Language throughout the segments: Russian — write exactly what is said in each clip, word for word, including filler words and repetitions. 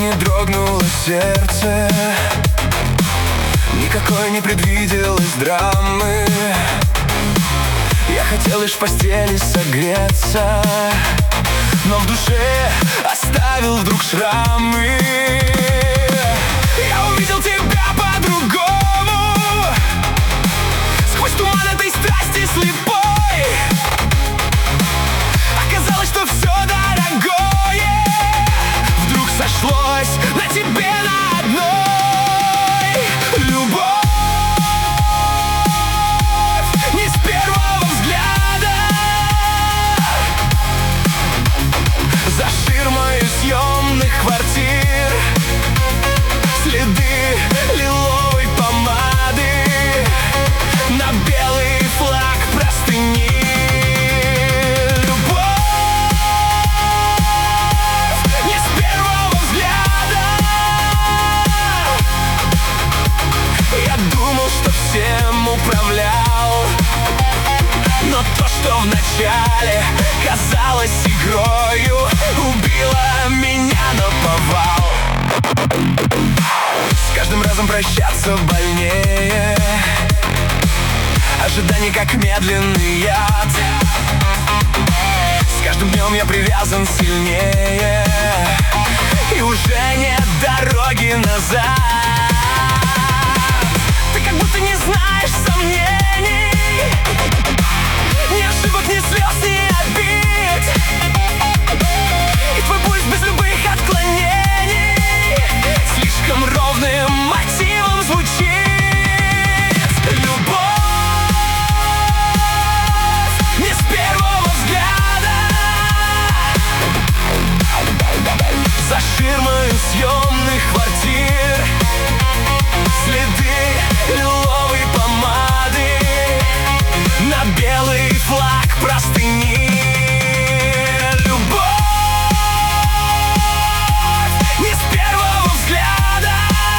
не дрогнуло сердце, никакой не предвиделось драмы. Я хотел лишь в постели согреться, но в душе оставил вдруг шрамы. Я увидел тебя по-другому, сквозь туман этой страсти слепой. Оказалось, что все дорогое вдруг сошлось на тебе на одной. Любовь не с первого взгляда, за ширмою съемных квартир следы лиловой помады на белый флаг простыни. Любовь не с первого взгляда. Я думал, что всем управлял, но то, что вначале казалось игрою, убило меня наповал. С каждым разом прощаться больнее, ожидание как медленный яд. С каждым днем я привязан сильнее, и уже нет дороги назад. Ты как будто не знаешь сомнений, ни ошибок, ни слез, ни обид, и твой пульс без любых отклонений слишком ровным мотивом звучит. Любовь не с первого взгляда, за ширмою съемных квартир следы лиловой помады на белый флаг простыни. Любовь не с первого взгляда.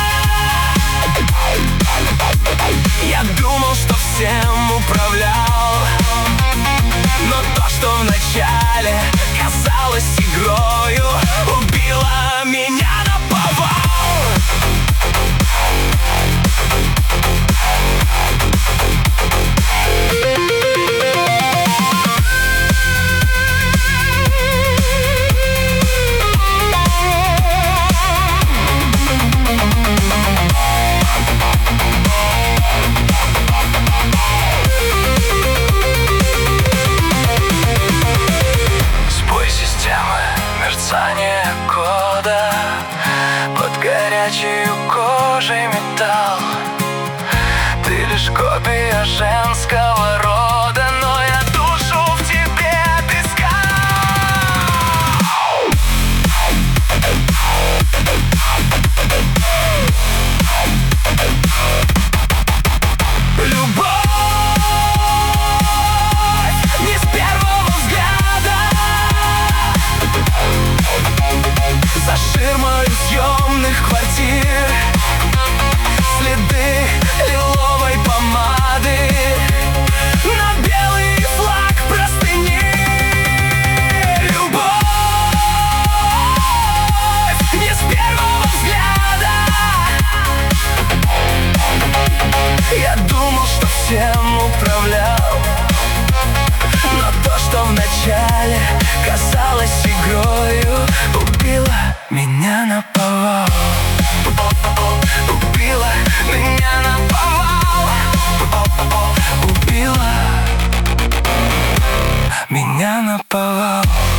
Я думал, что всем управлял, но то, что вначале казалось игрою, убило меня наповал. Мерцание кода под горячей кожей металл. Ты лишь копия женского рода, но я душу в тебе отыскал. Любовь не с первого взгляда, за ширмой съемных квартир следы лиловой помады на белый флаг простыни. Любовь не с первого взгляда. Я думал, что всем управлял, но то, что вначале казалось игрою, убило меня наповал. Убило меня наповал. Убило меня наповал.